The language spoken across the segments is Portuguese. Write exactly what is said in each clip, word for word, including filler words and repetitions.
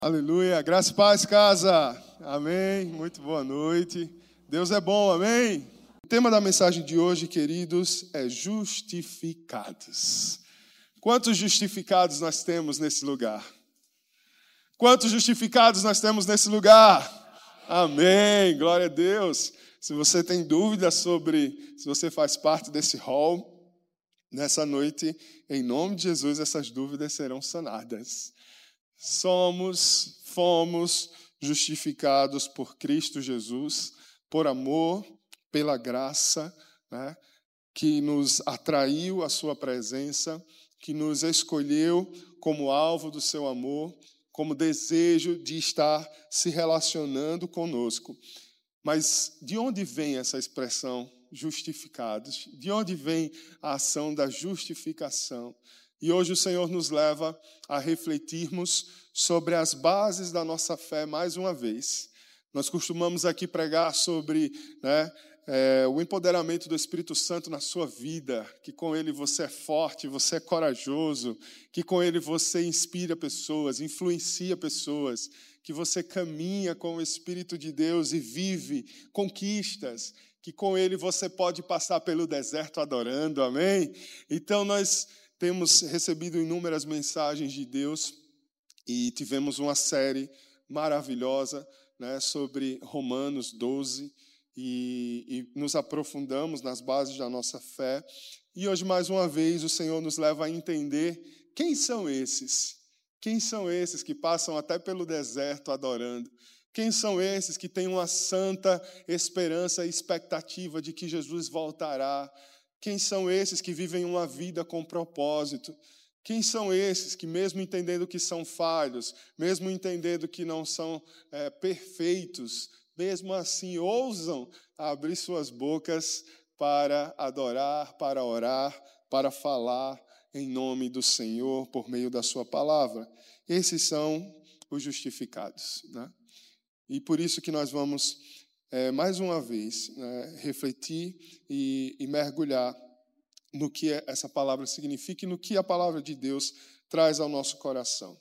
Aleluia, graça e paz, casa, amém, muito boa noite, Deus é bom, amém? O tema da mensagem de hoje, queridos, é justificados. Quantos justificados nós temos nesse lugar? Quantos justificados nós temos nesse lugar? Amém, glória a Deus. Se você tem dúvidas sobre se você faz parte desse hall, nessa noite, em nome de Jesus, essas dúvidas serão sanadas. Somos, fomos justificados por Cristo Jesus, por amor, pela graça, né, que nos atraiu à sua presença, que nos escolheu como alvo do seu amor, como desejo de estar se relacionando conosco. Mas de onde vem essa expressão justificados? De onde vem a ação da justificação? E hoje o Senhor nos leva a refletirmos sobre as bases da nossa fé mais uma vez. Nós costumamos aqui pregar sobre né, é, o empoderamento do Espírito Santo na sua vida, que com ele você é forte, você é corajoso, que com ele você inspira pessoas, influencia pessoas, que você caminha com o Espírito de Deus e vive conquistas, que com ele você pode passar pelo deserto adorando, amém? Então nós temos recebido inúmeras mensagens de Deus e tivemos uma série maravilhosa né, sobre Romanos doze e, e nos aprofundamos nas bases da nossa fé. E hoje, mais uma vez, o Senhor nos leva a entender quem são esses. Quem são esses que passam até pelo deserto adorando? Quem são esses que têm uma santa esperança e expectativa de que Jesus voltará? Quem são esses que vivem uma vida com propósito? Quem são esses que, mesmo entendendo que são falhos, mesmo entendendo que não são é, perfeitos, mesmo assim ousam abrir suas bocas para adorar, para orar, para falar em nome do Senhor por meio da sua palavra? Esses são os justificados, né? E por isso que nós vamos É, mais uma vez, né, refletir e, e mergulhar no que essa palavra significa e no que a palavra de Deus traz ao nosso coração.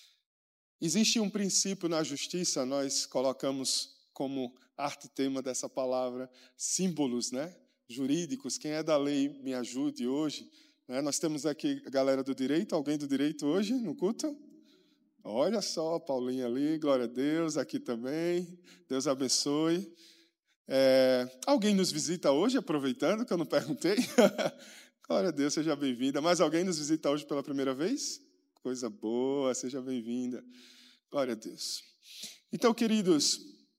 Existe um princípio na justiça, nós colocamos como arte-tema dessa palavra símbolos né, jurídicos. Quem é da lei, me ajude hoje. Né? Nós temos aqui a galera do direito, alguém do direito hoje no culto? Olha só, Paulinho ali, glória a Deus, aqui também, Deus abençoe. É, alguém nos visita hoje, aproveitando que eu não perguntei? Glória a Deus, seja bem-vinda. Mais alguém nos visita hoje pela primeira vez? Coisa boa, seja bem-vinda. Glória a Deus. Então, queridos,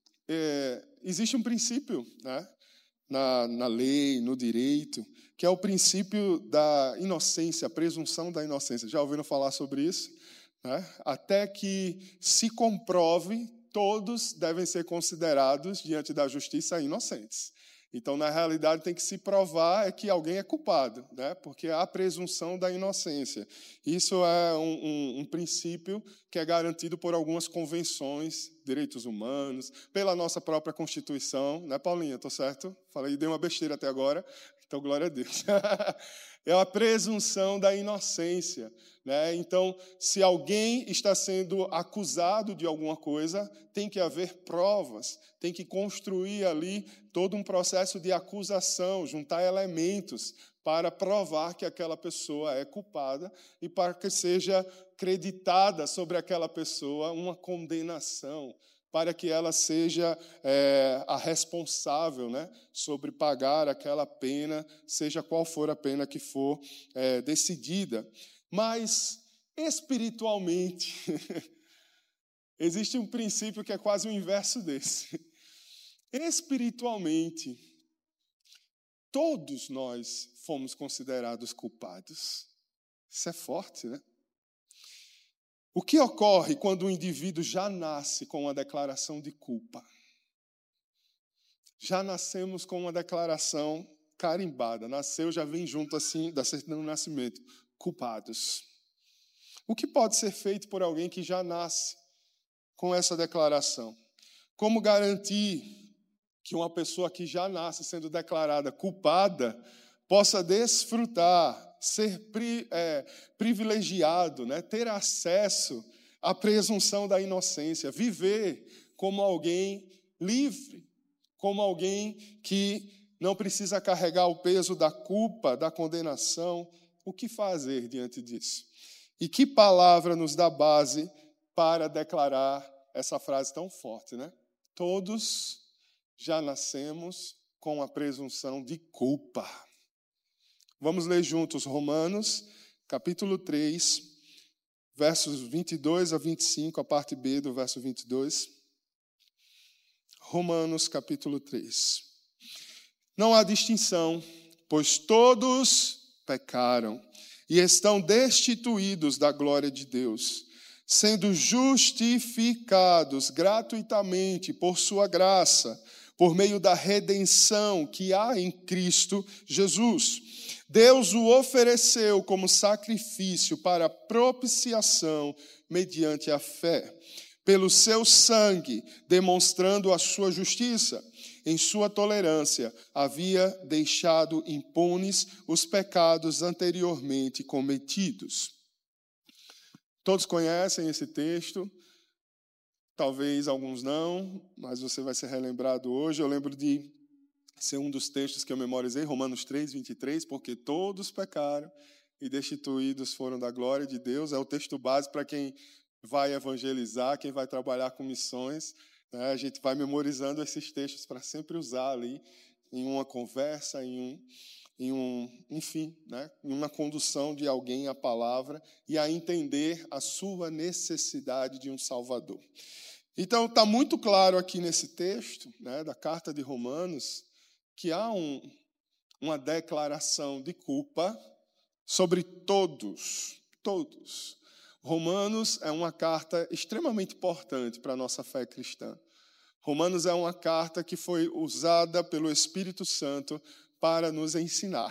é, existe um princípio né, na, na lei, no direito, que é o princípio da inocência, a presunção da inocência. Já ouviram falar sobre isso? Né? Até que se comprove, todos devem ser considerados, diante da justiça, inocentes. Então, na realidade, tem que se provar é que alguém é culpado, né? Porque há a presunção da inocência. Isso é um, um, um princípio que é garantido por algumas convenções, direitos humanos, pela nossa própria Constituição. Né, Paulinha? Estou certo? Falei, dei uma besteira até agora, então glória a Deus. É a presunção da inocência. Né? Então, se alguém está sendo acusado de alguma coisa, tem que haver provas, tem que construir ali todo um processo de acusação, juntar elementos para provar que aquela pessoa é culpada e para que seja creditada sobre aquela pessoa uma condenação, para que ela seja é, a responsável né, sobre pagar aquela pena, seja qual for a pena que for é, decidida. Mas, espiritualmente, existe um princípio que é quase o inverso desse. Espiritualmente, todos nós fomos considerados culpados. Isso é forte, né? O que ocorre quando o indivíduo já nasce com uma declaração de culpa? Já nascemos com uma declaração carimbada. Nasceu, já vem junto assim, da certidão de nascimento. Culpados. O que pode ser feito por alguém que já nasce com essa declaração? Como garantir que uma pessoa que já nasce sendo declarada culpada possa desfrutar, ser pri, é, privilegiado, né, ter acesso a presunção da inocência, viver como alguém livre, como alguém que não precisa carregar o peso da culpa, da condenação. O que fazer diante disso? E que palavra nos dá base para declarar essa frase tão forte, né? Todos já nascemos com a presunção de culpa. Vamos ler juntos Romanos, capítulo três, versos vinte e dois a vinte e cinco, a parte B do verso vinte e dois. Romanos, capítulo três. Não há distinção, pois todos pecaram e estão destituídos da glória de Deus, sendo justificados gratuitamente por sua graça, por meio da redenção que há em Cristo Jesus. Deus o ofereceu como sacrifício para propiciação mediante a fé, pelo seu sangue, demonstrando a sua justiça. Em sua tolerância, havia deixado impunes os pecados anteriormente cometidos. Todos conhecem esse texto, talvez alguns não, mas você vai ser relembrado hoje. Eu lembro de ser um dos textos que eu memorizei, Romanos três, vinte e três, porque todos pecaram e destituídos foram da glória de Deus. É o texto base para quem vai evangelizar, quem vai trabalhar com missões. Né? A gente vai memorizando esses textos para sempre usar ali em uma conversa, em um, em um enfim, né? em uma condução de alguém à palavra e a entender a sua necessidade de um Salvador. Então, está muito claro aqui nesse texto, né, da carta de Romanos, que há um, uma declaração de culpa sobre todos, todos. Romanos é uma carta extremamente importante para a nossa fé cristã. Romanos é uma carta que foi usada pelo Espírito Santo para nos ensinar,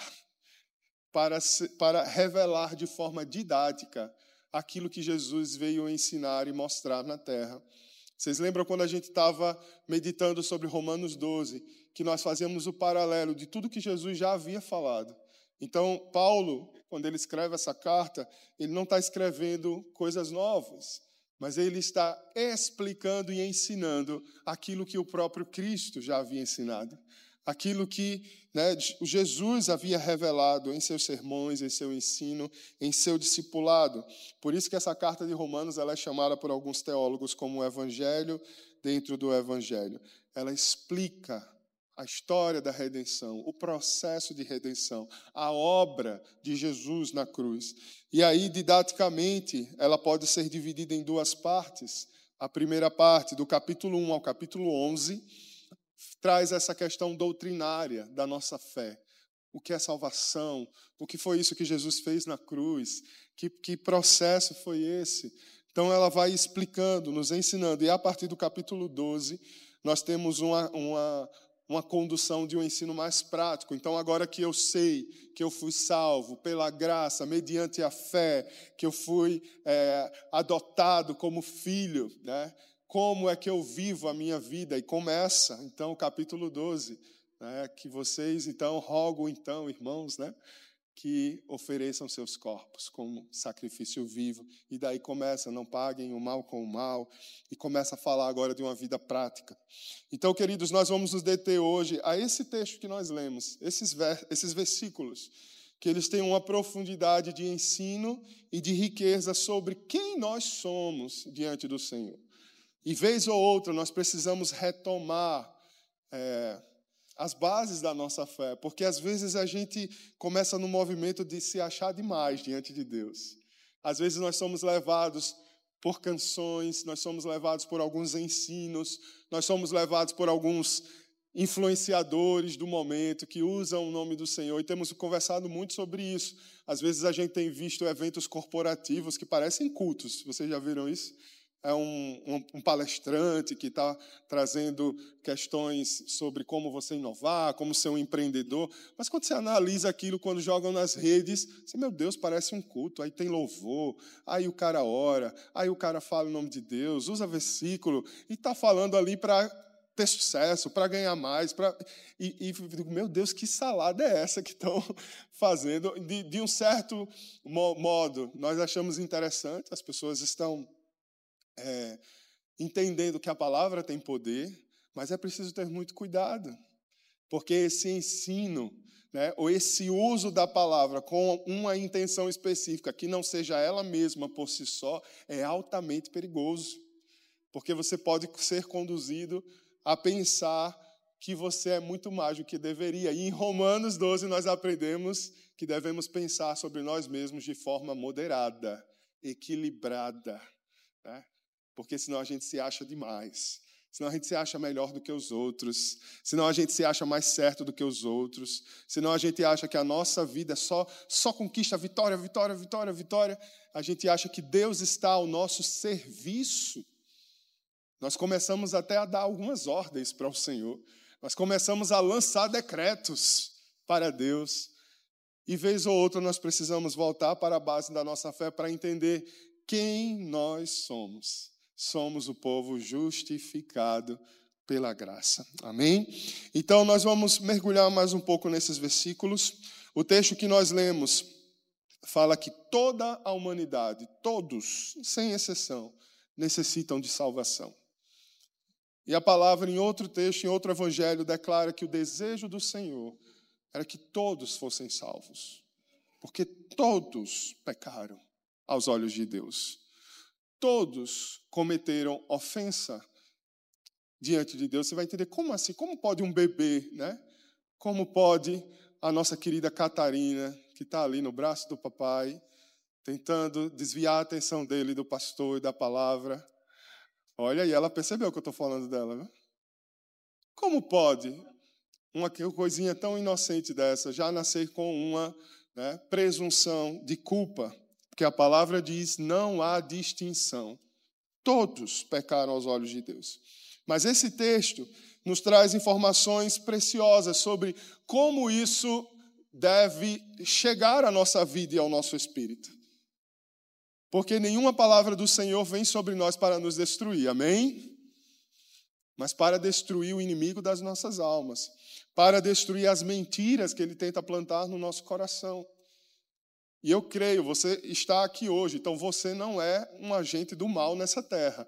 para, para revelar de forma didática aquilo que Jesus veio ensinar e mostrar na terra. Vocês lembram quando a gente estava meditando sobre Romanos doze, que nós fazíamos o paralelo de tudo que Jesus já havia falado. Então, Paulo, quando ele escreve essa carta, ele não está escrevendo coisas novas, mas ele está explicando e ensinando aquilo que o próprio Cristo já havia ensinado. Aquilo que, né, Jesus havia revelado em seus sermões, em seu ensino, em seu discipulado. Por isso que essa carta de Romanos ela é chamada por alguns teólogos como o Evangelho dentro do Evangelho. Ela explica a história da redenção, o processo de redenção, a obra de Jesus na cruz. E aí, didaticamente, ela pode ser dividida em duas partes. A primeira parte, do capítulo um ao capítulo onze, traz essa questão doutrinária da nossa fé. O que é salvação? O que foi isso que Jesus fez na cruz? Que, que processo foi esse? Então, ela vai explicando, nos ensinando. E a partir do capítulo doze, nós temos uma, uma, uma condução de um ensino mais prático. Então, agora que eu sei que eu fui salvo pela graça, mediante a fé, que eu fui é, adotado como filho, né? Como é que eu vivo a minha vida? E começa, então, o capítulo doze, né, que vocês, então, rogo, então, irmãos, né, que ofereçam seus corpos como sacrifício vivo. E daí começa, não paguem o mal com o mal, e começa a falar agora de uma vida prática. Então, queridos, nós vamos nos deter hoje a esse texto que nós lemos, esses, vers- esses versículos, que eles têm uma profundidade de ensino e de riqueza sobre quem nós somos diante do Senhor. E vez ou outra nós precisamos retomar é, as bases da nossa fé, porque às vezes a gente começa no movimento de se achar demais diante de Deus. Às vezes nós somos levados por canções, nós somos levados por alguns ensinos, nós somos levados por alguns influenciadores do momento que usam o nome do Senhor, e temos conversado muito sobre isso. Às vezes a gente tem visto eventos corporativos que parecem cultos, vocês já viram isso? É um, um, um palestrante que está trazendo questões sobre como você inovar, como ser um empreendedor. Mas quando você analisa aquilo, quando jogam nas redes, você, meu Deus, parece um culto. Aí tem louvor, aí o cara ora, aí o cara fala o nome de Deus, usa versículo, e está falando ali para ter sucesso, para ganhar mais. Pra... E, e digo, meu Deus, que salada é essa que estão fazendo? De, de um certo modo, nós achamos interessante, as pessoas estão é, entendendo que a palavra tem poder, mas é preciso ter muito cuidado, porque esse ensino, né, ou esse uso da palavra com uma intenção específica, que não seja ela mesma por si só, é altamente perigoso, porque você pode ser conduzido a pensar que você é muito mais do que deveria. E em Romanos doze nós aprendemos que devemos pensar sobre nós mesmos de forma moderada, equilibrada, né? Porque senão a gente se acha demais. Senão a gente se acha melhor do que os outros. Senão a gente se acha mais certo do que os outros. Senão a gente acha que a nossa vida é só, só conquista, vitória, vitória, vitória, vitória. A gente acha que Deus está ao nosso serviço. Nós começamos até a dar algumas ordens para o Senhor. Nós começamos a lançar decretos para Deus. E vez ou outra nós precisamos voltar para a base da nossa fé para entender quem nós somos. Somos o povo justificado pela graça. Amém? Então nós vamos mergulhar mais um pouco nesses versículos. O texto que nós lemos fala que toda a humanidade, todos, sem exceção, necessitam de salvação. E a palavra, em outro texto, em outro evangelho, declara que o desejo do Senhor era que todos fossem salvos, porque todos pecaram aos olhos de Deus. Todos cometeram ofensa diante de Deus. Você vai entender, como assim? Como pode um bebê, né? Como pode a nossa querida Catarina, que está ali no braço do papai, tentando desviar a atenção dele, do pastor e da palavra. Olha, e ela percebeu que eu estou falando dela, viu? Como pode uma coisinha tão inocente dessa já nascer com uma, né, presunção de culpa? Porque a palavra diz, não há distinção. Todos pecaram aos olhos de Deus. Mas esse texto nos traz informações preciosas sobre como isso deve chegar à nossa vida e ao nosso espírito. Porque nenhuma palavra do Senhor vem sobre nós para nos destruir, amém? Mas para destruir o inimigo das nossas almas, para destruir as mentiras que ele tenta plantar no nosso coração. E eu creio, você está aqui hoje, então você não é um agente do mal nessa terra.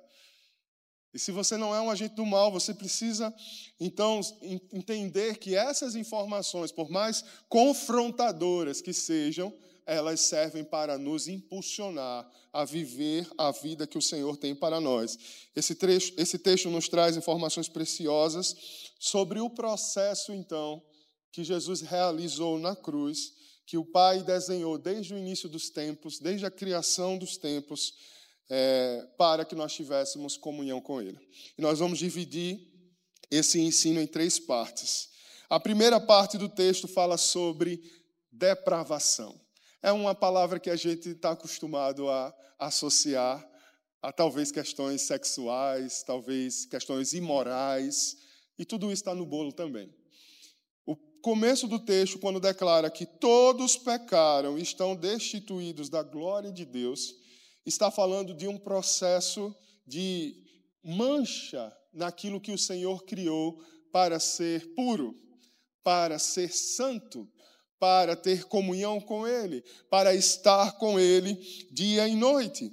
E se você não é um agente do mal, você precisa, então, entender que essas informações, por mais confrontadoras que sejam, elas servem para nos impulsionar a viver a vida que o Senhor tem para nós. Esse, trecho, esse texto nos traz informações preciosas sobre o processo, então, que Jesus realizou na cruz, que o Pai desenhou desde o início dos tempos, desde a criação dos tempos, é, para que nós tivéssemos comunhão com Ele. E nós vamos dividir esse ensino em três partes. A primeira parte do texto fala sobre depravação. É uma palavra que a gente está acostumado a associar a talvez questões sexuais, talvez questões imorais, e tudo isso está no bolo também. O começo do texto, quando declara que todos pecaram e estão destituídos da glória de Deus, está falando de um processo de mancha naquilo que o Senhor criou para ser puro, para ser santo, para ter comunhão com Ele, para estar com Ele dia e noite.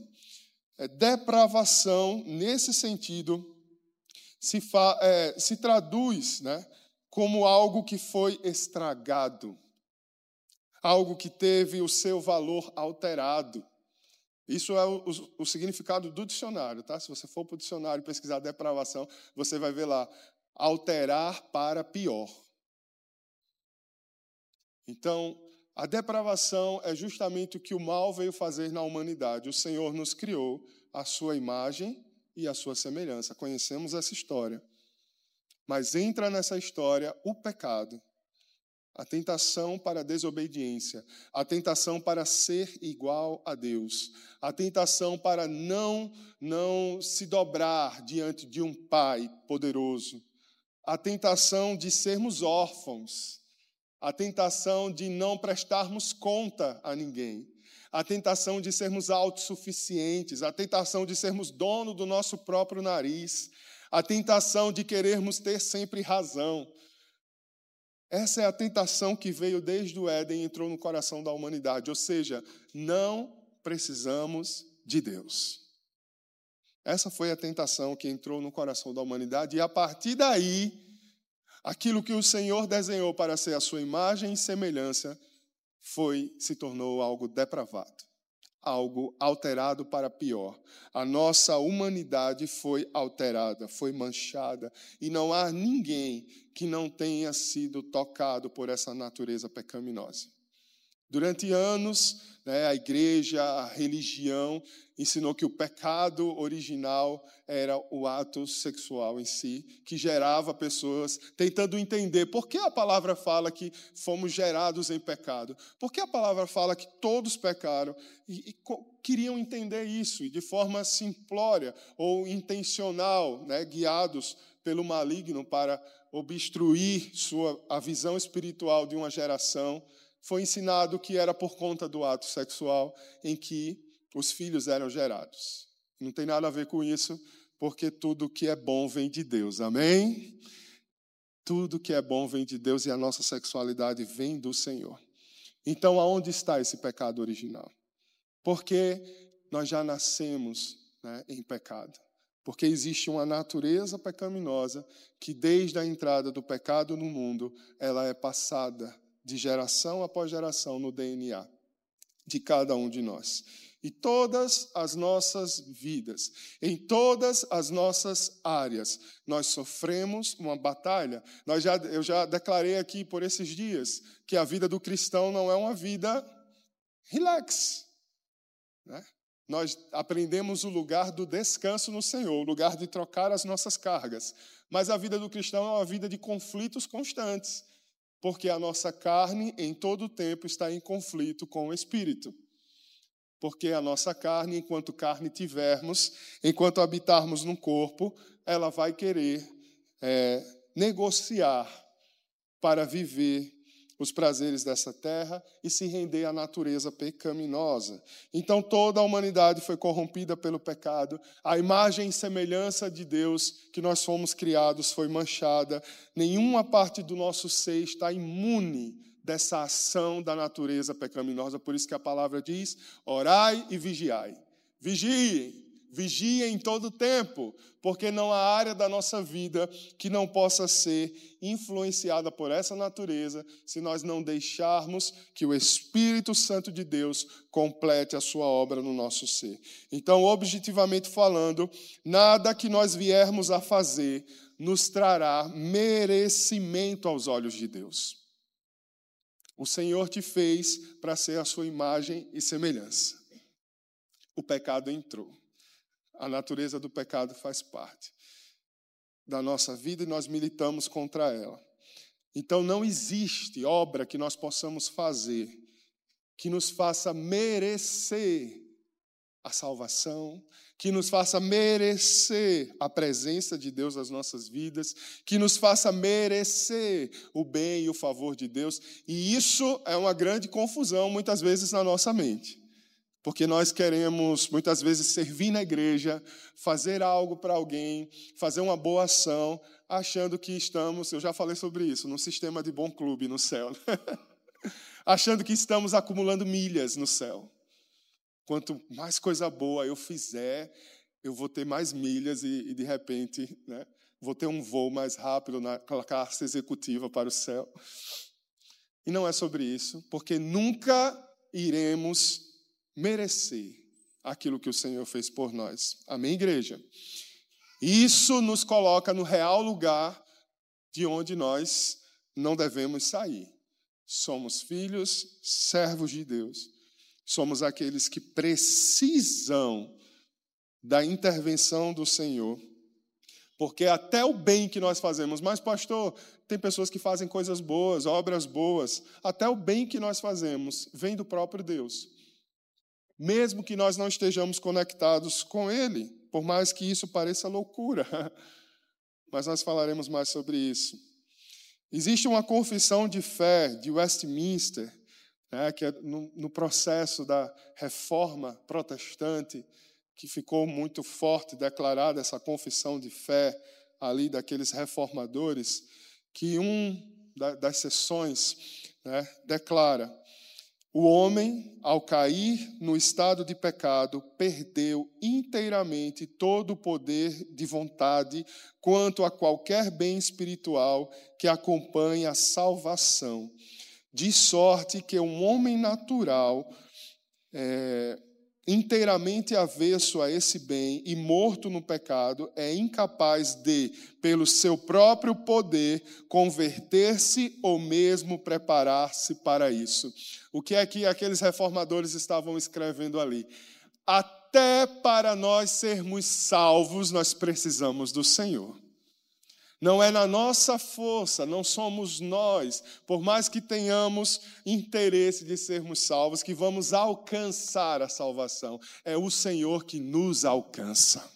Depravação, nesse sentido, se, fa, é, se traduz, né, como algo que foi estragado, algo que teve o seu valor alterado. Isso é o, o, o significado do dicionário, tá? Se você for para o dicionário e pesquisar depravação, você vai ver lá, alterar para pior. Então, a depravação é justamente o que o mal veio fazer na humanidade. O Senhor nos criou à sua imagem e à sua semelhança. Conhecemos essa história. Mas entra nessa história o pecado, a tentação para a desobediência, a tentação para ser igual a Deus, a tentação para não, não se dobrar diante de um Pai poderoso, a tentação de sermos órfãos, a tentação de não prestarmos conta a ninguém, a tentação de sermos autossuficientes, a tentação de sermos dono do nosso próprio nariz, a tentação de querermos ter sempre razão. Essa é a tentação que veio desde o Éden e entrou no coração da humanidade, ou seja, não precisamos de Deus. Essa foi a tentação que entrou no coração da humanidade, e a partir daí, aquilo que o Senhor desenhou para ser a sua imagem e semelhança foi, se tornou algo depravado, algo alterado para pior. A nossa humanidade foi alterada, foi manchada, e não há ninguém que não tenha sido tocado por essa natureza pecaminosa. Durante anos, né, a igreja, a religião, ensinou que o pecado original era o ato sexual em si, que gerava pessoas tentando entender por que a palavra fala que fomos gerados em pecado, por que a palavra fala que todos pecaram, e, e queriam entender isso, e de forma simplória ou intencional, né, guiados pelo maligno para obstruir sua, a visão espiritual de uma geração, foi ensinado que era por conta do ato sexual em que os filhos eram gerados. Não tem nada a ver com isso, porque tudo que é bom vem de Deus, amém? Tudo que é bom vem de Deus e a nossa sexualidade vem do Senhor. Então, aonde está esse pecado original? Porque nós já nascemos, né, em pecado. Porque existe uma natureza pecaminosa que, desde a entrada do pecado no mundo, ela é passada de geração após geração no D N A de cada um de nós. E todas as nossas vidas, em todas as nossas áreas, nós sofremos uma batalha. Nós já, eu já declarei aqui por esses dias que a vida do cristão não é uma vida relax, né? Nós aprendemos o lugar do descanso no Senhor, o lugar de trocar as nossas cargas. Mas a vida do cristão é uma vida de conflitos constantes, porque a nossa carne, em todo o tempo, está em conflito com o Espírito. Porque a nossa carne, enquanto carne tivermos, enquanto habitarmos no corpo, ela vai querer é, negociar para viver os prazeres dessa terra e se render à natureza pecaminosa. Então, toda a humanidade foi corrompida pelo pecado. A imagem e semelhança de Deus que nós fomos criados foi manchada. Nenhuma parte do nosso ser está imune dessa ação da natureza pecaminosa. Por isso que a palavra diz, orai e vigiai. Vigiem. Vigie em todo o tempo, porque não há área da nossa vida que não possa ser influenciada por essa natureza se nós não deixarmos que o Espírito Santo de Deus complete a sua obra no nosso ser. Então, objetivamente falando, nada que nós viermos a fazer nos trará merecimento aos olhos de Deus. O Senhor te fez para ser a sua imagem e semelhança. O pecado entrou. A natureza do pecado faz parte da nossa vida e nós militamos contra ela. Então, não existe obra que nós possamos fazer que nos faça merecer a salvação, que nos faça merecer a presença de Deus nas nossas vidas, que nos faça merecer o bem e o favor de Deus. E isso é uma grande confusão, muitas vezes, na nossa mente. Porque nós queremos, muitas vezes, servir na igreja, fazer algo para alguém, fazer uma boa ação, achando que estamos, eu já falei sobre isso, num sistema de bom clube no céu. Achando que estamos acumulando milhas no céu. Quanto mais coisa boa eu fizer, eu vou ter mais milhas e, e de repente, né, vou ter um voo mais rápido na classe executiva para o céu. E não é sobre isso, porque nunca iremos merecer aquilo que o Senhor fez por nós. Amém, igreja? Isso nos coloca no real lugar de onde nós não devemos sair. Somos filhos, servos de Deus. Somos aqueles que precisam da intervenção do Senhor. Porque até o bem que nós fazemos, mas pastor, tem pessoas que fazem coisas boas, obras boas, até o bem que nós fazemos vem do próprio Deus. Mesmo que nós não estejamos conectados com Ele, por mais que isso pareça loucura. Mas nós falaremos mais sobre isso. Existe uma confissão de fé de Westminster, né, que é no, no processo da reforma protestante, que ficou muito forte, declarada essa confissão de fé ali daqueles reformadores, que um da, das sessões, né, declara: O homem, ao cair no estado de pecado, perdeu inteiramente todo o poder de vontade quanto a qualquer bem espiritual que acompanhe a salvação. De sorte que um homem natural, é, inteiramente avesso a esse bem e morto no pecado, é incapaz de, pelo seu próprio poder, converter-se ou mesmo preparar-se para isso. O que é que aqueles reformadores estavam escrevendo ali? Até para nós sermos salvos, nós precisamos do Senhor. Não é na nossa força, não somos nós, por mais que tenhamos interesse de sermos salvos, que vamos alcançar a salvação. É o Senhor que nos alcança.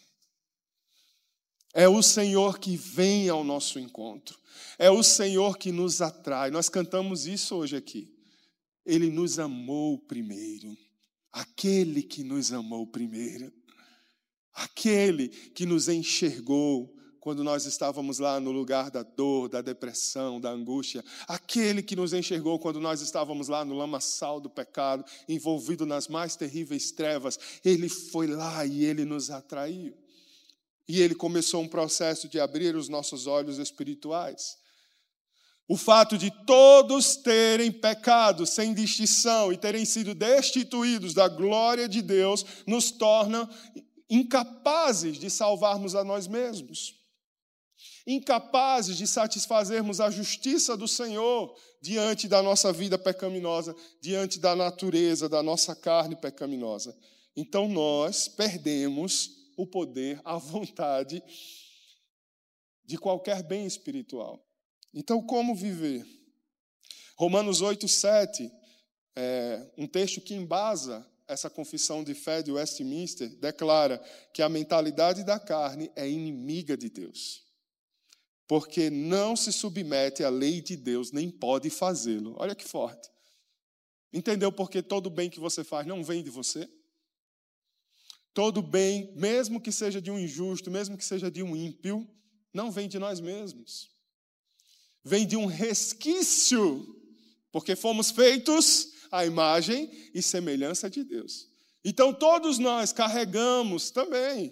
É o Senhor que vem ao nosso encontro. É o Senhor que nos atrai. Nós cantamos isso hoje aqui. Ele nos amou primeiro. Aquele que nos amou primeiro. Aquele que nos enxergou quando nós estávamos lá no lugar da dor, da depressão, da angústia. Aquele que nos enxergou quando nós estávamos lá no lamaçal do pecado, envolvido nas mais terríveis trevas. Ele foi lá e ele nos atraiu. E ele começou um processo de abrir os nossos olhos espirituais. O fato de todos terem pecado sem distinção e terem sido destituídos da glória de Deus nos torna incapazes de salvarmos a nós mesmos. Incapazes de satisfazermos a justiça do Senhor diante da nossa vida pecaminosa, diante da natureza da nossa carne pecaminosa. Então nós perdemos o poder, a vontade de qualquer bem espiritual. Então, como viver? Romanos oito, sete, é, um texto que embasa essa confissão de fé de Westminster, declara que a mentalidade da carne é inimiga de Deus, porque não se submete à lei de Deus, nem pode fazê-lo. Olha que forte. Entendeu porque todo bem que você faz não vem de você? Todo bem, mesmo que seja de um injusto, mesmo que seja de um ímpio, não vem de nós mesmos. Vem de um resquício, porque fomos feitos à imagem e semelhança de Deus. Então todos nós carregamos também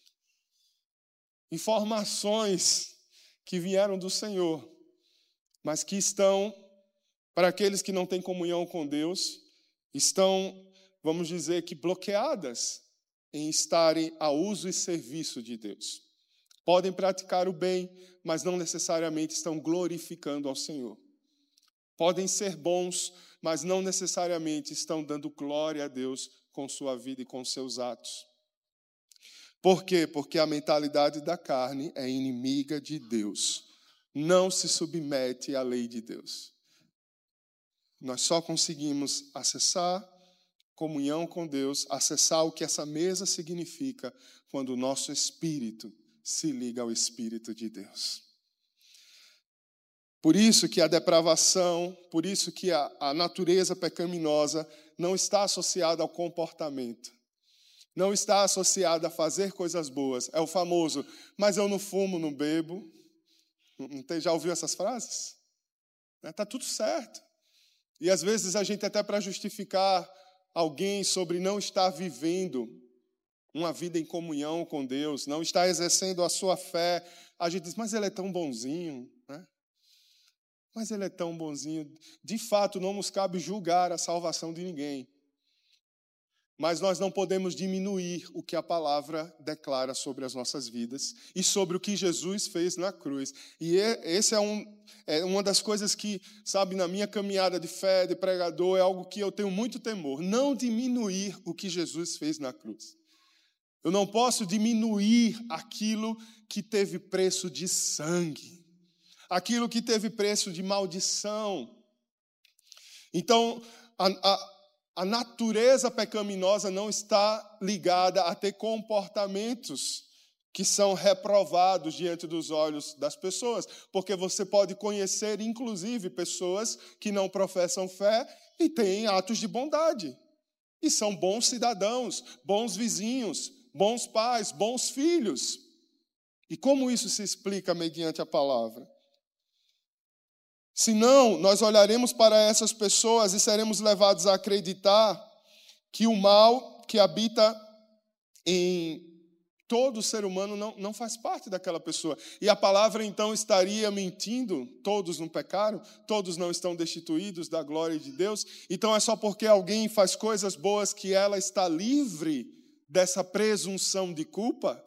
informações que vieram do Senhor, mas que estão, para aqueles que não têm comunhão com Deus, estão, vamos dizer que bloqueadas em estarem a uso e serviço de Deus. Podem praticar o bem, mas não necessariamente estão glorificando ao Senhor. Podem ser bons, mas não necessariamente estão dando glória a Deus com sua vida e com seus atos. Por quê? Porque a mentalidade da carne é inimiga de Deus. Não se submete à lei de Deus. Nós só conseguimos acessar comunhão com Deus, acessar o que essa mesa significa, quando o nosso espírito se liga ao Espírito de Deus. Por isso que a depravação, por isso que a, a natureza pecaminosa não está associada ao comportamento. Não está associada a fazer coisas boas. É o famoso, mas eu não fumo, não bebo. Já ouviu essas frases? Está tudo certo. E às vezes a gente até para justificar alguém sobre não estar vivendo uma vida em comunhão com Deus, não estar exercendo a sua fé, a gente diz, mas ele é tão bonzinho, né? Mas ele é tão bonzinho. De fato, não nos cabe julgar a salvação de ninguém. Mas nós não podemos diminuir o que a palavra declara sobre as nossas vidas e sobre o que Jesus fez na cruz. E esse é, um, é uma das coisas que, sabe, na minha caminhada de fé, de pregador, é algo que eu tenho muito temor. Não diminuir o que Jesus fez na cruz. Eu não posso diminuir aquilo que teve preço de sangue, aquilo que teve preço de maldição. Então, a, a, a natureza pecaminosa não está ligada a ter comportamentos que são reprovados diante dos olhos das pessoas, porque você pode conhecer, inclusive, pessoas que não professam fé e têm atos de bondade, e são bons cidadãos, bons vizinhos, bons pais, bons filhos. E como isso se explica mediante a palavra? Senão, nós olharemos para essas pessoas e seremos levados a acreditar que o mal que habita em todo ser humano não, não faz parte daquela pessoa. E a palavra, então, estaria mentindo, todos não pecaram, todos não estão destituídos da glória de Deus. Então, é só porque alguém faz coisas boas que ela está livre dessa presunção de culpa?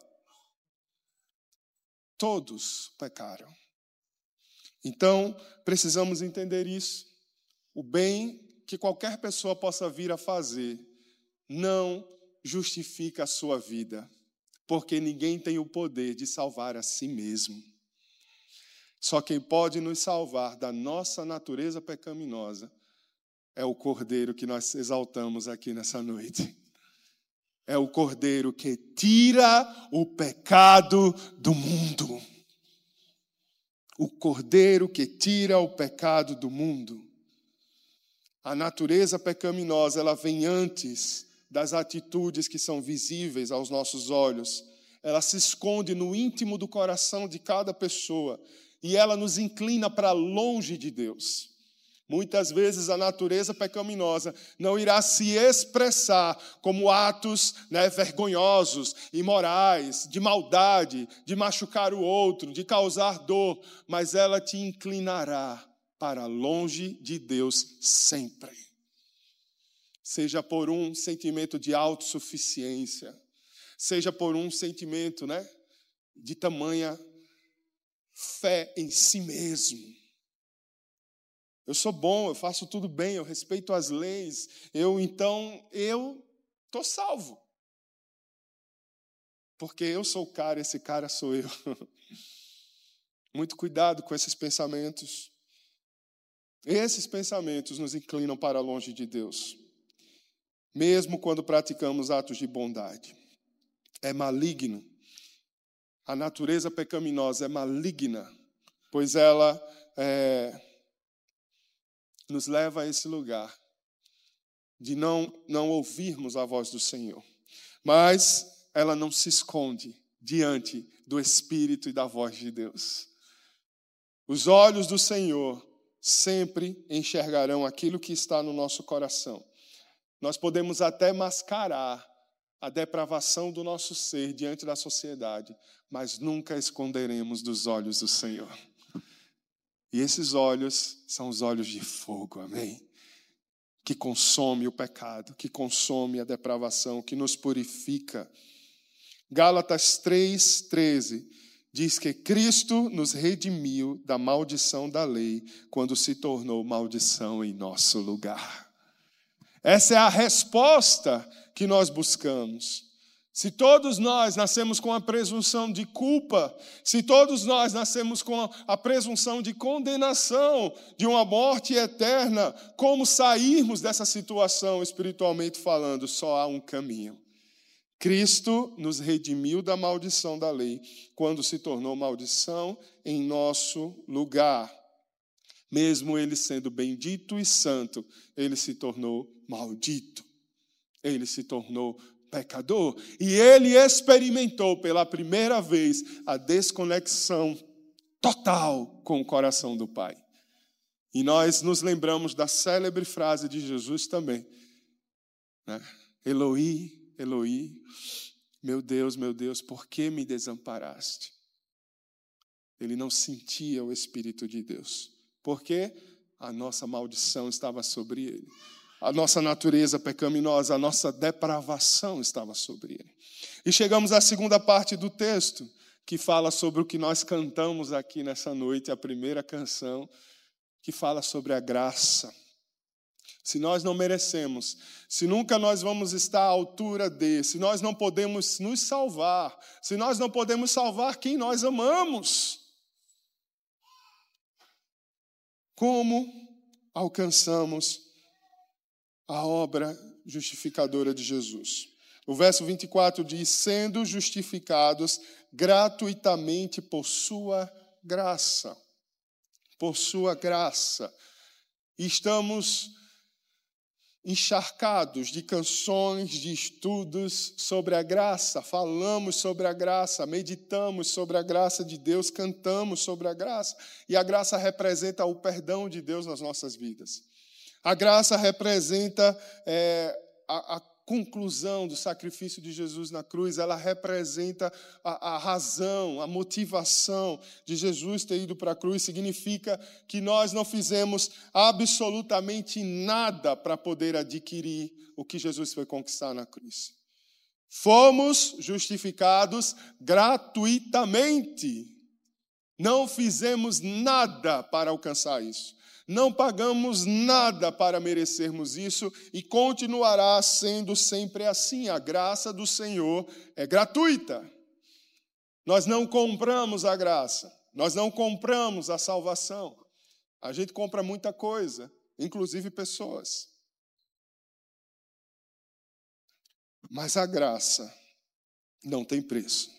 Todos pecaram. Então, precisamos entender isso. O bem que qualquer pessoa possa vir a fazer não justifica a sua vida, porque ninguém tem o poder de salvar a si mesmo. Só quem pode nos salvar da nossa natureza pecaminosa é o Cordeiro que nós exaltamos aqui nessa noite. É o Cordeiro que tira o pecado do mundo. O Cordeiro que tira o pecado do mundo. A natureza pecaminosa, ela vem antes das atitudes que são visíveis aos nossos olhos. Ela se esconde no íntimo do coração de cada pessoa e ela nos inclina para longe de Deus. Muitas vezes a natureza pecaminosa não irá se expressar como atos, né, vergonhosos, imorais, de maldade, de machucar o outro, de causar dor, mas ela te inclinará para longe de Deus sempre. Seja por um sentimento de autossuficiência, seja por um sentimento, né, de tamanha fé em si mesmo. Eu sou bom, eu faço tudo bem, eu respeito as leis, eu então, eu estou salvo. Porque eu sou o cara, esse cara sou eu. Muito cuidado com esses pensamentos. Esses pensamentos nos inclinam para longe de Deus. Mesmo quando praticamos atos de bondade. É maligno. A natureza pecaminosa é maligna, pois ela é, nos leva a esse lugar de não, não ouvirmos a voz do Senhor. Mas ela não se esconde diante do Espírito e da voz de Deus. Os olhos do Senhor sempre enxergarão aquilo que está no nosso coração. Nós podemos até mascarar a depravação do nosso ser diante da sociedade, mas nunca esconderemos dos olhos do Senhor. E esses olhos são os olhos de fogo, amém? Que consome o pecado, que consome a depravação, que nos purifica. Gálatas três, treze diz que Cristo nos redimiu da maldição da lei quando se tornou maldição em nosso lugar. Essa é a resposta que nós buscamos. Se todos nós nascemos com a presunção de culpa, se todos nós nascemos com a presunção de condenação, de uma morte eterna, como sairmos dessa situação espiritualmente falando? Só há um caminho. Cristo nos redimiu da maldição da lei, quando se tornou maldição em nosso lugar. Mesmo ele sendo bendito e santo, ele se tornou maldito. Ele se tornou pecador. E ele experimentou pela primeira vez a desconexão total com o coração do Pai. E nós nos lembramos da célebre frase de Jesus também, né? Eloi, Eloi, meu Deus, meu Deus, por que me desamparaste? Ele não sentia o Espírito de Deus, porque a nossa maldição estava sobre ele. A nossa natureza pecaminosa, a nossa depravação estava sobre ele. E chegamos à segunda parte do texto, que fala sobre o que nós cantamos aqui nessa noite, a primeira canção, que fala sobre a graça. Se nós não merecemos, se nunca nós vamos estar à altura de, se nós não podemos nos salvar, se nós não podemos salvar quem nós amamos, como alcançamos a obra justificadora de Jesus? O verso vinte e quatro diz: sendo justificados gratuitamente por sua graça. Por sua graça. E estamos encharcados de canções, de estudos sobre a graça, falamos sobre a graça, meditamos sobre a graça de Deus, cantamos sobre a graça, e a graça representa o perdão de Deus nas nossas vidas. A graça representa é, a, a conclusão do sacrifício de Jesus na cruz, ela representa a, a razão, a motivação de Jesus ter ido para a cruz, significa que nós não fizemos absolutamente nada para poder adquirir o que Jesus foi conquistar na cruz. Fomos justificados gratuitamente. Não fizemos nada para alcançar isso. Não pagamos nada para merecermos isso e continuará sendo sempre assim. A graça do Senhor é gratuita. Nós não compramos a graça, nós não compramos a salvação. A gente compra muita coisa, inclusive pessoas. Mas a graça não tem preço.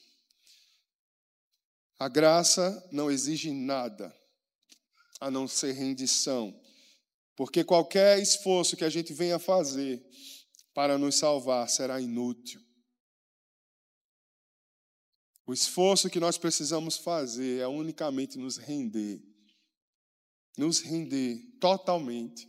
A graça não exige nada a não ser rendição, porque qualquer esforço que a gente venha fazer para nos salvar será inútil. O esforço que nós precisamos fazer é unicamente nos render, nos render totalmente.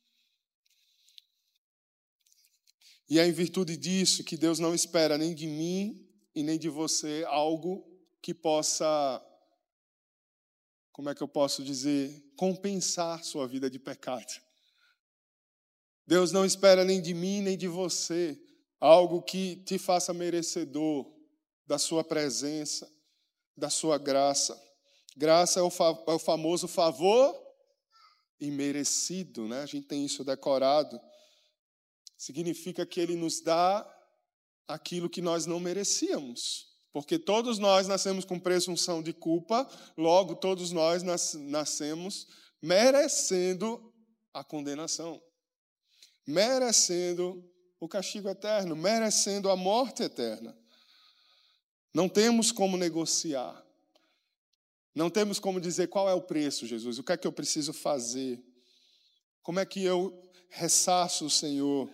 E é em virtude disso que Deus não espera nem de mim e nem de você algo que possa, como é que eu posso dizer, compensar sua vida de pecado. Deus não espera nem de mim, nem de você algo que te faça merecedor da sua presença, da sua graça. Graça é o, fa- é o famoso favor imerecido, né? A gente tem isso decorado. Significa que Ele nos dá aquilo que nós não merecíamos. Porque todos nós nascemos com presunção de culpa, logo todos nós nas, nascemos merecendo a condenação, merecendo o castigo eterno, merecendo a morte eterna. Não temos como negociar, não temos como dizer qual é o preço, Jesus, o que é que eu preciso fazer, como é que eu ressarço o Senhor.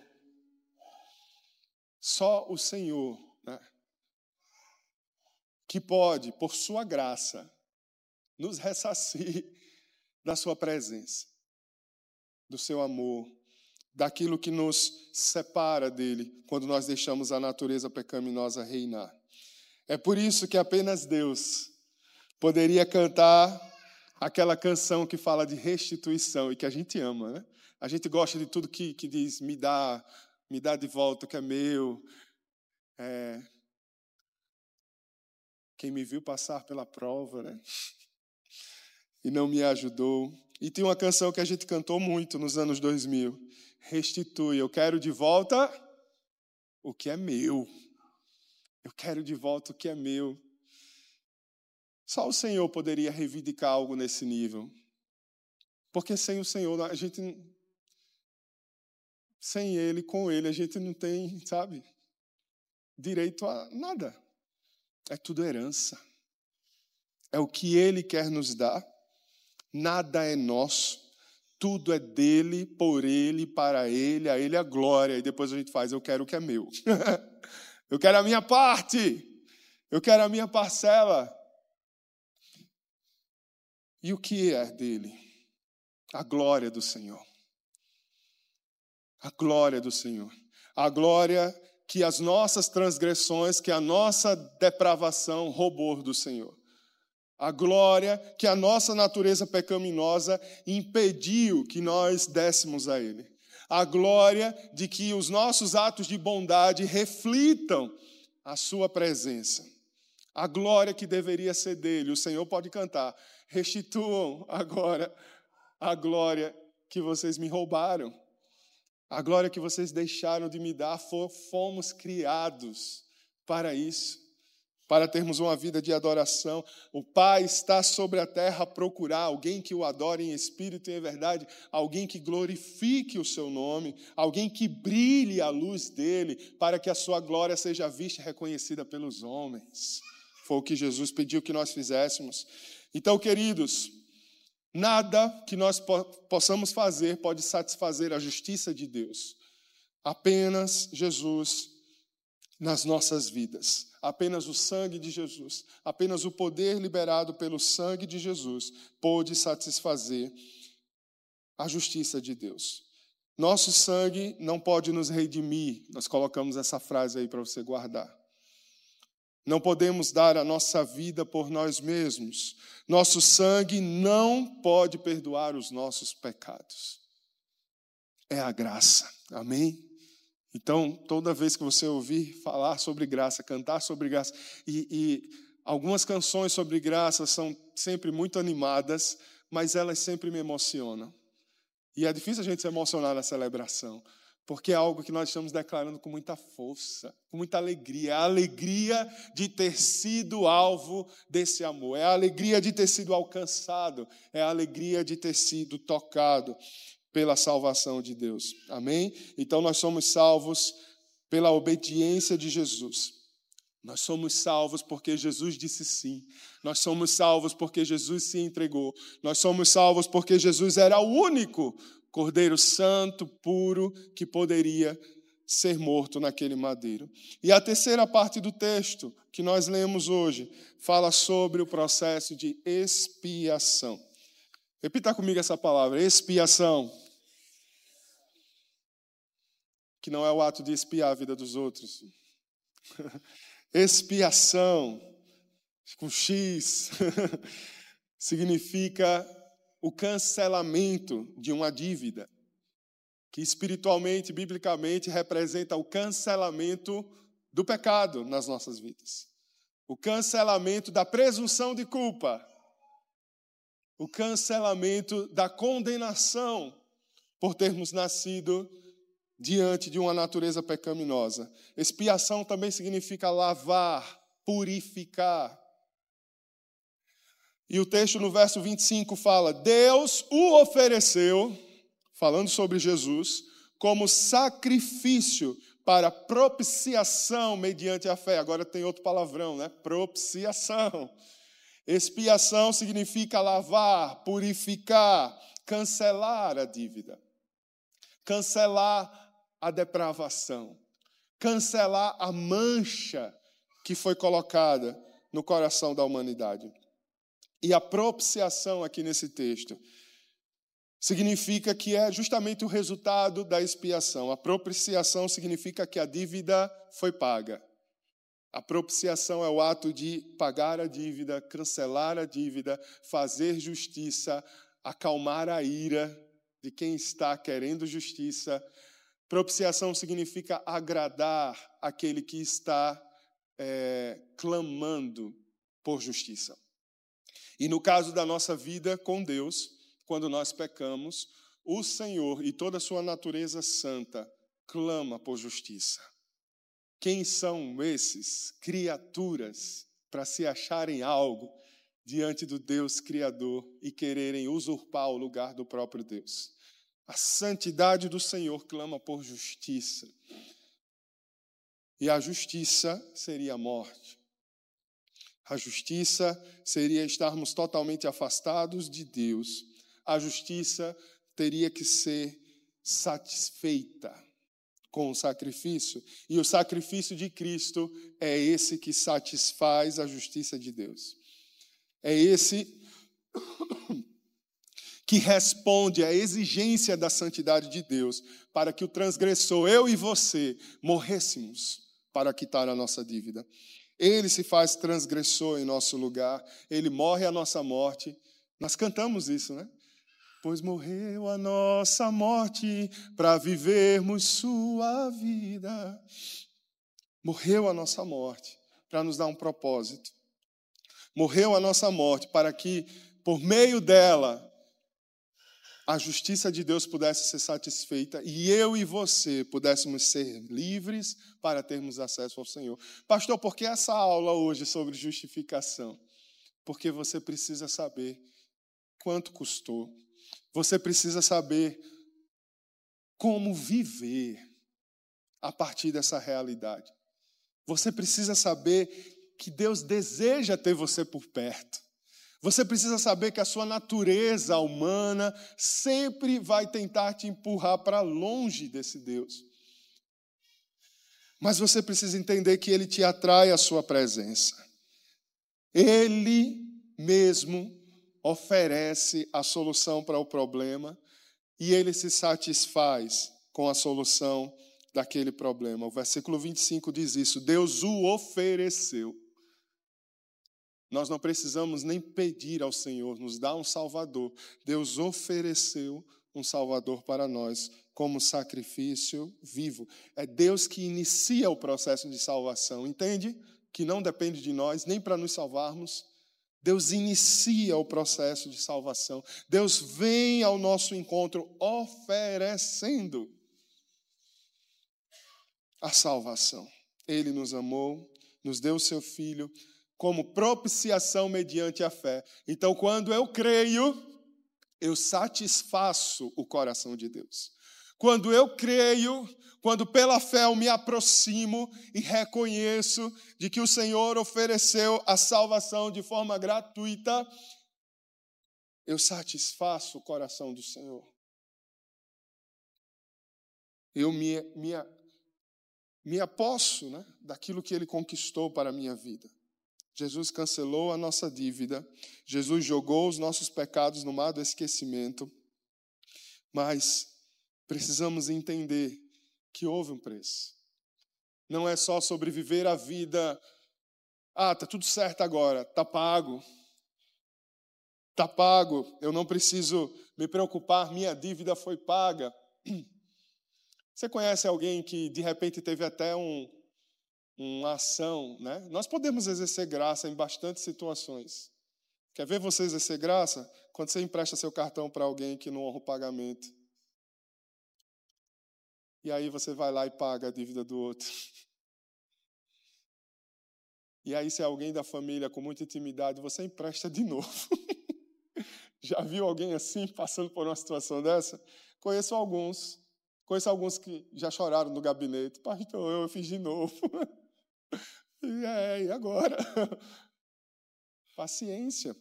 Só o Senhor, né, que pode, por sua graça, nos ressarcir da sua presença, do seu amor, daquilo que nos separa dele quando nós deixamos a natureza pecaminosa reinar. É por isso que apenas Deus poderia cantar aquela canção que fala de restituição e que a gente ama, né? A gente gosta de tudo que, que diz, me dá, me dá de volta o que é meu. É, quem me viu passar pela prova, né? E não me ajudou. E tem uma canção que a gente cantou muito nos anos dois mil. Restitui, eu quero de volta o que é meu. Eu quero de volta o que é meu. Só o Senhor poderia reivindicar algo nesse nível. Porque sem o Senhor, a gente... Sem Ele, com Ele, a gente não tem, sabe, direito a nada. É tudo herança. É o que Ele quer nos dar. Nada é nosso. Tudo é dele, por Ele, para Ele, a Ele a glória. E depois a gente faz, eu quero o que é meu. Eu quero a minha parte. Eu quero a minha parcela. E o que é dele? A glória do Senhor. A glória do Senhor. A glória que as nossas transgressões, que a nossa depravação roubou do Senhor. A glória que a nossa natureza pecaminosa impediu que nós dessemos a Ele. A glória de que os nossos atos de bondade reflitam a sua presença. A glória que deveria ser dele. O Senhor pode cantar. Restituam agora a glória que vocês me roubaram. A glória que vocês deixaram de me dar. Fomos criados para isso. Para termos uma vida de adoração. O Pai está sobre a terra a procurar alguém que o adore em espírito e em verdade, alguém que glorifique o seu nome, alguém que brilhe a luz dele, para que a sua glória seja vista e reconhecida pelos homens. Foi o que Jesus pediu que nós fizéssemos. Então, queridos, nada que nós possamos fazer pode satisfazer a justiça de Deus. Apenas Jesus nas nossas vidas. Apenas o sangue de Jesus, apenas o poder liberado pelo sangue de Jesus pôde satisfazer a justiça de Deus. Nosso sangue não pode nos redimir. Nós colocamos essa frase aí para você guardar. Não podemos dar a nossa vida por nós mesmos. Nosso sangue não pode perdoar os nossos pecados. É a graça. Amém? Então, toda vez que você ouvir falar sobre graça, cantar sobre graça, e, e algumas canções sobre graça são sempre muito animadas, mas elas sempre me emocionam. E é difícil a gente se emocionar na celebração, porque é algo que nós estamos declarando com muita força, com muita alegria. É a alegria de ter sido alvo desse amor, é a alegria de ter sido alcançado, é a alegria de ter sido tocado pela salvação de Deus. Amém? Então nós somos salvos pela obediência de Jesus. Nós somos salvos porque Jesus disse sim. Nós somos salvos porque Jesus se entregou. Nós somos salvos porque Jesus era o único Cordeiro Santo, puro, que poderia ser morto naquele madeiro. E a terceira parte do texto que nós lemos hoje fala sobre o processo de expiação. Repita comigo essa palavra, expiação. Que não é o ato de espiar a vida dos outros. Expiação, com X, significa o cancelamento de uma dívida, que espiritualmente, biblicamente, representa o cancelamento do pecado nas nossas vidas. O cancelamento da presunção de culpa. O cancelamento da condenação por termos nascido diante de uma natureza pecaminosa. Expiação também significa lavar, purificar. E o texto no verso vinte e cinco fala: Deus o ofereceu, falando sobre Jesus, como sacrifício para propiciação mediante a fé. Agora tem outro palavrão, né? Propiciação. Expiação significa lavar, purificar, cancelar a dívida. Cancelar a depravação, cancelar a mancha que foi colocada no coração da humanidade. E a propiciação aqui nesse texto significa que é justamente o resultado da expiação. A propiciação significa que a dívida foi paga. A propiciação é o ato de pagar a dívida, cancelar a dívida, fazer justiça, acalmar a ira de quem está querendo justiça. Propiciação significa agradar aquele que está é, clamando por justiça. E no caso da nossa vida com Deus, quando nós pecamos, o Senhor e toda a sua natureza santa clama por justiça. Quem são esses criaturas para se acharem algo diante do Deus Criador e quererem usurpar o lugar do próprio Deus? A santidade do Senhor clama por justiça. E a justiça seria a morte. A justiça seria estarmos totalmente afastados de Deus. A justiça teria que ser satisfeita com o sacrifício. E o sacrifício de Cristo é esse que satisfaz a justiça de Deus. É esse que responde à exigência da santidade de Deus, para que o transgressor, eu e você, morrêssemos para quitar a nossa dívida. Ele se faz transgressor em nosso lugar, ele morre a nossa morte. Nós cantamos isso, né? Pois morreu a nossa morte para vivermos sua vida. Morreu a nossa morte para nos dar um propósito. Morreu a nossa morte para que, por meio dela, a justiça de Deus pudesse ser satisfeita e eu e você pudéssemos ser livres para termos acesso ao Senhor. Pastor, por que essa aula hoje sobre justificação? Porque você precisa saber quanto custou. Você precisa saber como viver a partir dessa realidade. Você precisa saber que Deus deseja ter você por perto. Você precisa saber que a sua natureza humana sempre vai tentar te empurrar para longe desse Deus. Mas você precisa entender que Ele te atrai à sua presença. Ele mesmo oferece a solução para o problema e Ele se satisfaz com a solução daquele problema. O versículo vinte e cinco diz isso: Deus o ofereceu. Nós não precisamos nem pedir ao Senhor, nos dá um Salvador. Deus ofereceu um Salvador para nós como sacrifício vivo. É Deus que inicia o processo de salvação, entende? Que não depende de nós, nem para nos salvarmos. Deus inicia o processo de salvação. Deus vem ao nosso encontro oferecendo a salvação. Ele nos amou, nos deu o seu Filho como propiciação mediante a fé. Então, quando eu creio, eu satisfaço o coração de Deus. Quando eu creio, quando pela fé eu me aproximo e reconheço de que o Senhor ofereceu a salvação de forma gratuita, eu satisfaço o coração do Senhor. Eu me, me, me aposso, né, daquilo que Ele conquistou para a minha vida. Jesus cancelou a nossa dívida, Jesus jogou os nossos pecados no mar do esquecimento, mas precisamos entender que houve um preço. Não é só sobreviver a vida, ah, está tudo certo agora, está pago, está pago, eu não preciso me preocupar, minha dívida foi paga. Você conhece alguém que de repente teve até um uma ação, né? Nós podemos exercer graça em bastantes situações. Quer ver você exercer graça? Quando você empresta seu cartão para alguém que não honra o pagamento. E aí você vai lá e paga a dívida do outro. E aí, se é alguém da família com muita intimidade, você empresta de novo. Já viu alguém assim, passando por uma situação dessa? Conheço alguns. Conheço alguns que já choraram no gabinete. Pastor, eu fiz de novo. E é, e agora? Paciência.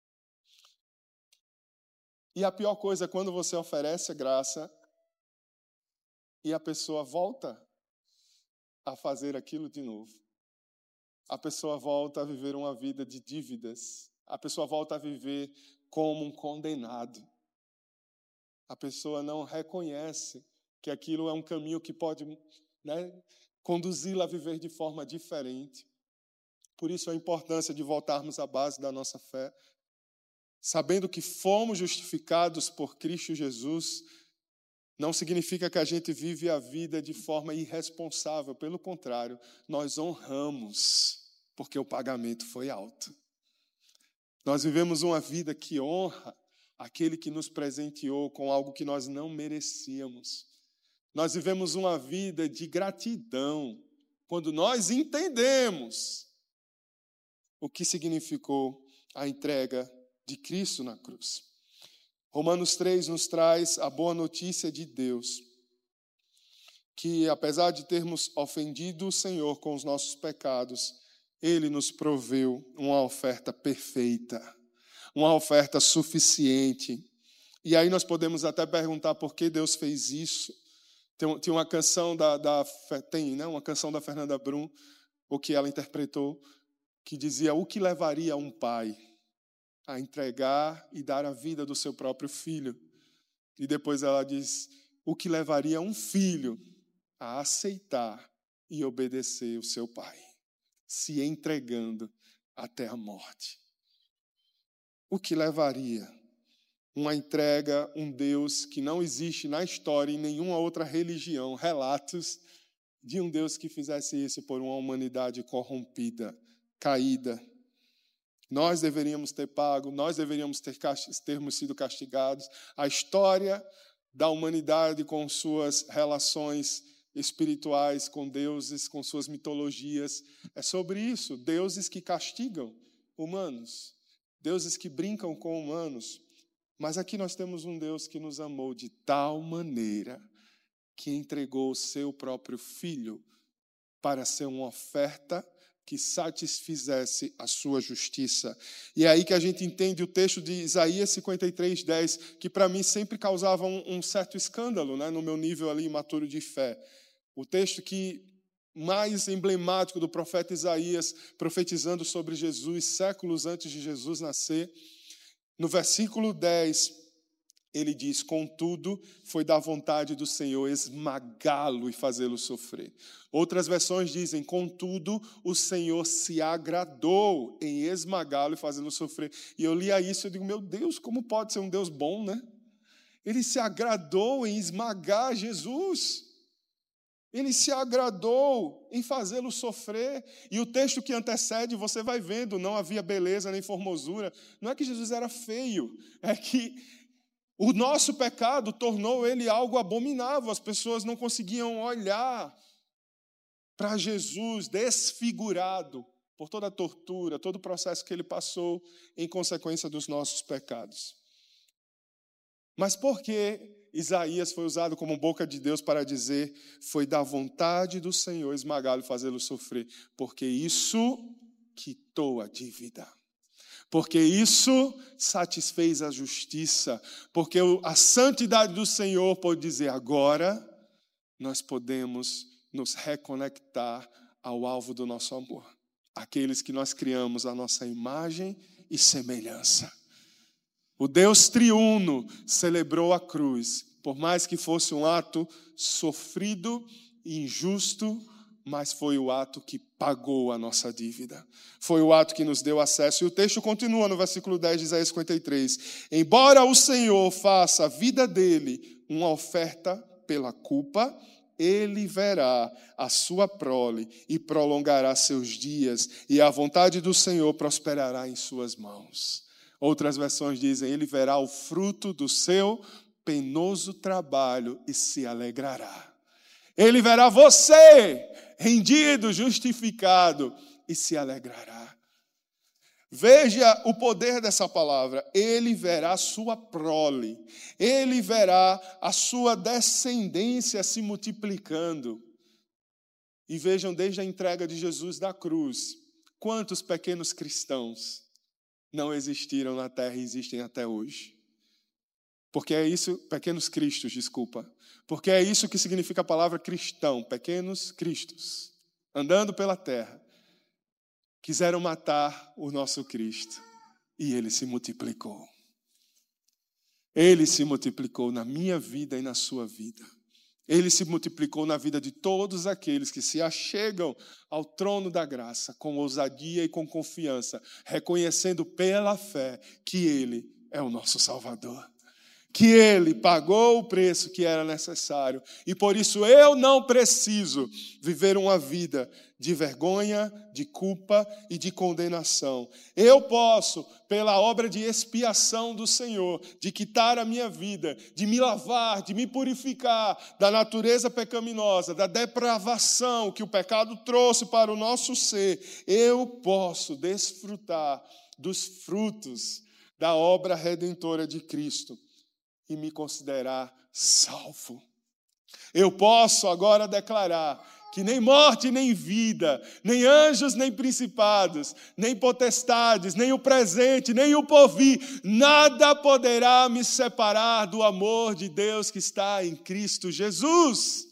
E a pior coisa é quando você oferece graça e a pessoa volta a fazer aquilo de novo. A pessoa volta a viver uma vida de dívidas. A pessoa volta a viver como um condenado. A pessoa não reconhece que aquilo é um caminho que pode, né, conduzi-la a viver de forma diferente. Por isso a importância de voltarmos à base da nossa fé, sabendo que fomos justificados por Cristo Jesus, não significa que a gente vive a vida de forma irresponsável, pelo contrário, nós honramos, porque o pagamento foi alto. Nós vivemos uma vida que honra aquele que nos presenteou com algo que nós não merecíamos. Nós vivemos uma vida de gratidão quando nós entendemos o que significou a entrega de Cristo na cruz. Romanos três nos traz a boa notícia de Deus, que apesar de termos ofendido o Senhor com os nossos pecados, Ele nos proveu uma oferta perfeita, uma oferta suficiente. E aí nós podemos até perguntar por que Deus fez isso. Tem, tem uma canção da, da tem, né, uma canção da Fernanda Brum, o que ela interpretou, que dizia: o que levaria um pai a entregar e dar a vida do seu próprio filho? E depois ela diz: o que levaria um filho a aceitar e obedecer o seu pai, se entregando até a morte? O que levaria uma entrega, um Deus que não existe na história em nenhuma outra religião, relatos de um Deus que fizesse isso por uma humanidade corrompida, caída. Nós deveríamos ter pago, nós deveríamos ter, termos sido castigados. A história da humanidade com suas relações espirituais com deuses, com suas mitologias, é sobre isso. Deuses que castigam humanos, deuses que brincam com humanos. Mas aqui nós temos um Deus que nos amou de tal maneira que entregou o seu próprio Filho para ser uma oferta que satisfizesse a sua justiça. E é aí que a gente entende o texto de Isaías cinquenta e três, dez, que para mim sempre causava um, um certo escândalo, né, no meu nível ali imaturo de fé. O texto que mais emblemático do profeta Isaías, profetizando sobre Jesus, séculos antes de Jesus nascer. No versículo dez, ele diz: contudo, foi da vontade do Senhor esmagá-lo e fazê-lo sofrer. Outras versões dizem: contudo, o Senhor se agradou em esmagá-lo e fazê-lo sofrer. E eu lia isso e digo: meu Deus, como pode ser um Deus bom, né? Ele se agradou em esmagar Jesus. Ele se agradou em fazê-lo sofrer. E o texto que antecede, você vai vendo, não havia beleza nem formosura. Não é que Jesus era feio, é que o nosso pecado tornou ele algo abominável. As pessoas não conseguiam olhar para Jesus desfigurado por toda a tortura, todo o processo que ele passou em consequência dos nossos pecados. Mas por que Isaías foi usado como boca de Deus para dizer: foi da vontade do Senhor esmagá-lo e fazê-lo sofrer? Porque isso quitou a dívida. Porque isso satisfez a justiça. Porque a santidade do Senhor pode dizer: agora nós podemos nos reconectar ao alvo do nosso amor. Aqueles que nós criamos a nossa imagem e semelhança. O Deus triuno celebrou a cruz, por mais que fosse um ato sofrido e injusto, mas foi o ato que pagou a nossa dívida. Foi o ato que nos deu acesso. E o texto continua no versículo dez de Isaías cinquenta e três. Embora o Senhor faça a vida dele uma oferta pela culpa, ele verá a sua prole e prolongará seus dias, e a vontade do Senhor prosperará em suas mãos. Outras versões dizem: ele verá o fruto do seu penoso trabalho e se alegrará. Ele verá você rendido, justificado e se alegrará. Veja o poder dessa palavra. Ele verá a sua prole. Ele verá a sua descendência se multiplicando. E vejam, desde a entrega de Jesus da cruz, quantos pequenos cristãos não existiram na terra e existem até hoje. Porque é isso, pequenos cristos, desculpa. Porque é isso que significa a palavra cristão, pequenos cristos, andando pela terra. Quiseram matar o nosso Cristo e ele se multiplicou. Ele se multiplicou na minha vida e na sua vida. Ele se multiplicou na vida de todos aqueles que se achegam ao trono da graça com ousadia e com confiança, reconhecendo pela fé que Ele é o nosso Salvador. Que Ele pagou o preço que era necessário. E por isso eu não preciso viver uma vida de vergonha, de culpa e de condenação. Eu posso, pela obra de expiação do Senhor, de quitar a minha vida, de me lavar, de me purificar da natureza pecaminosa, da depravação que o pecado trouxe para o nosso ser, eu posso desfrutar dos frutos da obra redentora de Cristo e me considerar salvo. Eu posso agora declarar que nem morte, nem vida, nem anjos, nem principados, nem potestades, nem o presente, nem o porvir, nada poderá me separar do amor de Deus que está em Cristo Jesus.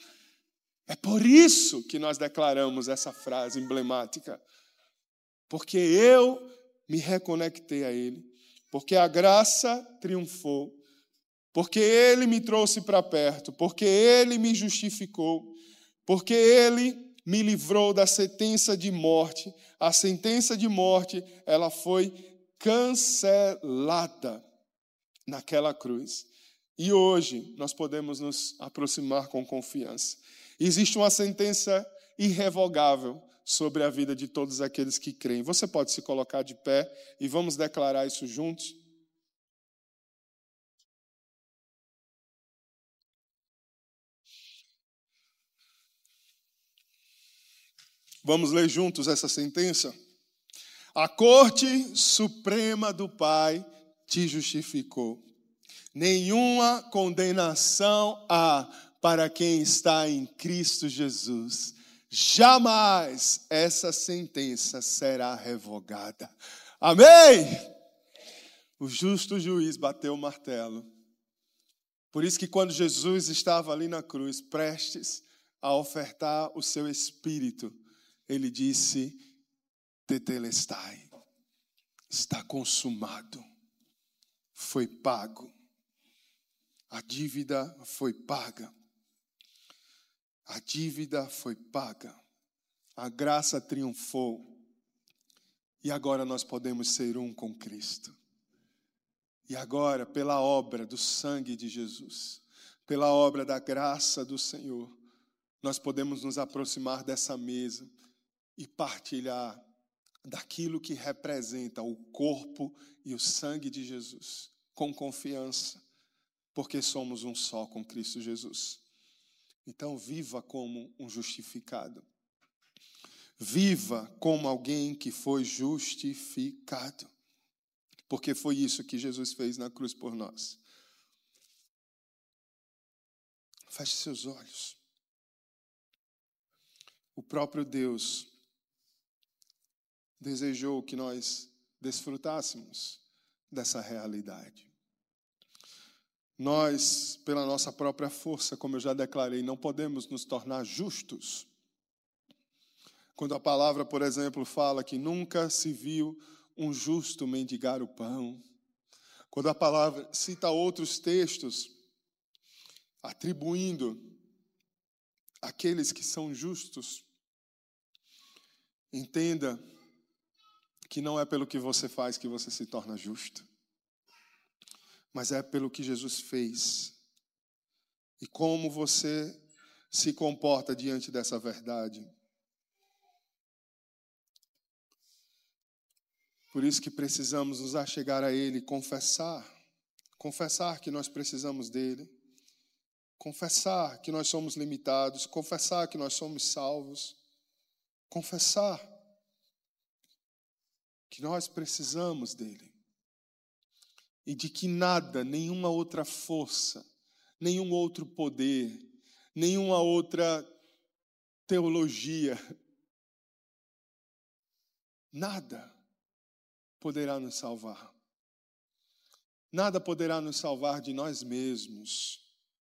É por isso que nós declaramos essa frase emblemática. Porque eu me reconectei a Ele, porque a graça triunfou, porque Ele me trouxe para perto, porque Ele me justificou, porque Ele me livrou da sentença de morte. A sentença de morte, ela foi cancelada naquela cruz. E hoje nós podemos nos aproximar com confiança. Existe uma sentença irrevogável sobre a vida de todos aqueles que creem. Você pode se colocar de pé e vamos declarar isso juntos? Vamos ler juntos essa sentença? A Corte Suprema do Pai te justificou. Nenhuma condenação há para quem está em Cristo Jesus. Jamais essa sentença será revogada. Amém? O justo juiz bateu o martelo. Por isso que quando Jesus estava ali na cruz, prestes a ofertar o seu espírito, ele disse: tetelestai, está consumado, foi pago. A dívida foi paga. A dívida foi paga. A graça triunfou. E agora nós podemos ser um com Cristo. E agora, pela obra do sangue de Jesus, pela obra da graça do Senhor, nós podemos nos aproximar dessa mesa e partilhar daquilo que representa o corpo e o sangue de Jesus, com confiança, porque somos um só com Cristo Jesus. Então, viva como um justificado. Viva como alguém que foi justificado. Porque foi isso que Jesus fez na cruz por nós. Feche seus olhos. O próprio Deus desejou que nós desfrutássemos dessa realidade. Nós, pela nossa própria força, como eu já declarei, não podemos nos tornar justos. Quando a palavra, por exemplo, fala que nunca se viu um justo mendigar o pão. Quando a palavra cita outros textos, atribuindo àqueles que são justos, entenda que não é pelo que você faz que você se torna justo, mas é pelo que Jesus fez. E como você se comporta diante dessa verdade. Por isso que precisamos nos achegar a Ele, confessar, confessar que nós precisamos dEle, confessar que nós somos limitados, confessar que nós somos salvos, confessar que nós precisamos dEle. E de que nada, nenhuma outra força, nenhum outro poder, nenhuma outra teologia, nada poderá nos salvar. Nada poderá nos salvar de nós mesmos.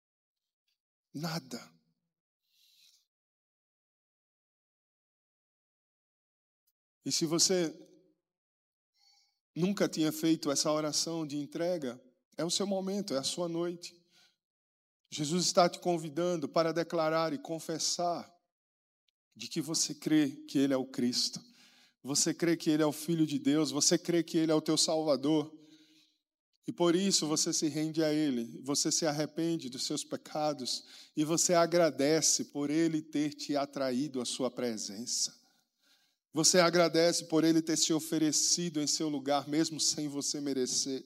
Nada. E se você nunca tinha feito essa oração de entrega, é o seu momento, é a sua noite. Jesus está te convidando para declarar e confessar de que você crê que Ele é o Cristo. Você crê que Ele é o Filho de Deus. Você crê que Ele é o teu Salvador. E por isso você se rende a Ele. Você se arrepende dos seus pecados. E você agradece por Ele ter te atraído à sua presença. Você agradece por Ele ter se oferecido em seu lugar, mesmo sem você merecer.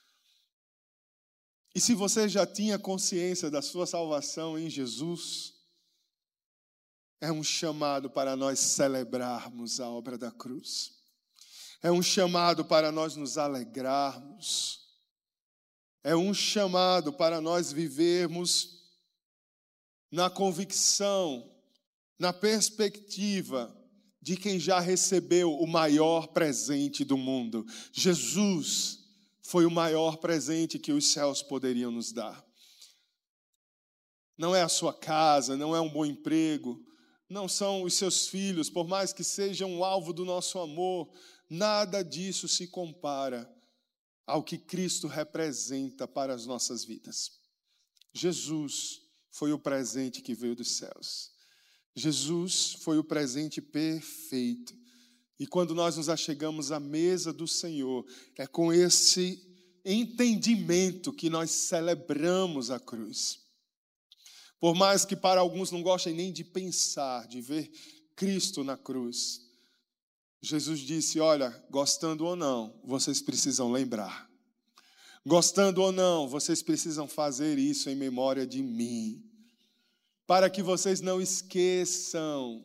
E se você já tinha consciência da sua salvação em Jesus, é um chamado para nós celebrarmos a obra da cruz. É um chamado para nós nos alegrarmos. É um chamado para nós vivermos na convicção, na perspectiva de quem já recebeu o maior presente do mundo. Jesus foi o maior presente que os céus poderiam nos dar. Não é a sua casa, não é um bom emprego, não são os seus filhos, por mais que sejam o alvo do nosso amor, nada disso se compara ao que Cristo representa para as nossas vidas. Jesus foi o presente que veio dos céus. Jesus foi o presente perfeito. E quando nós nos achegamos à mesa do Senhor, é com esse entendimento que nós celebramos a cruz. Por mais que para alguns não gostem nem de pensar, de ver Cristo na cruz, Jesus disse, olha, gostando ou não, vocês precisam lembrar. Gostando ou não, vocês precisam fazer isso em memória de mim. Para que vocês não esqueçam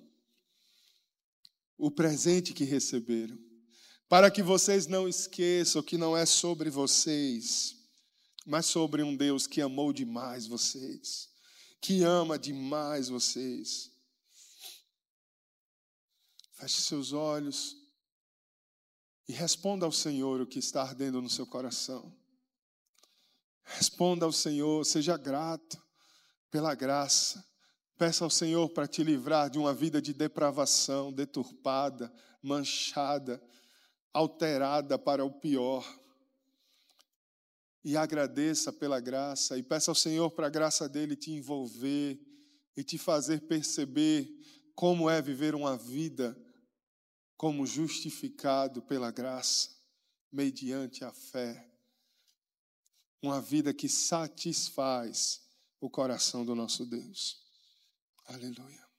o presente que receberam. Para que vocês não esqueçam que não é sobre vocês, mas sobre um Deus que amou demais vocês, que ama demais vocês. Feche seus olhos e responda ao Senhor o que está ardendo no seu coração. Responda ao Senhor, seja grato pela graça, Peça ao Senhor para te livrar de uma vida de depravação, deturpada, manchada, alterada para o pior. E agradeça pela graça, e peça ao Senhor para a graça dele te envolver e te fazer perceber como é viver uma vida como justificado pela graça, mediante a fé. Uma vida que satisfaz o coração do nosso Deus. Aleluia.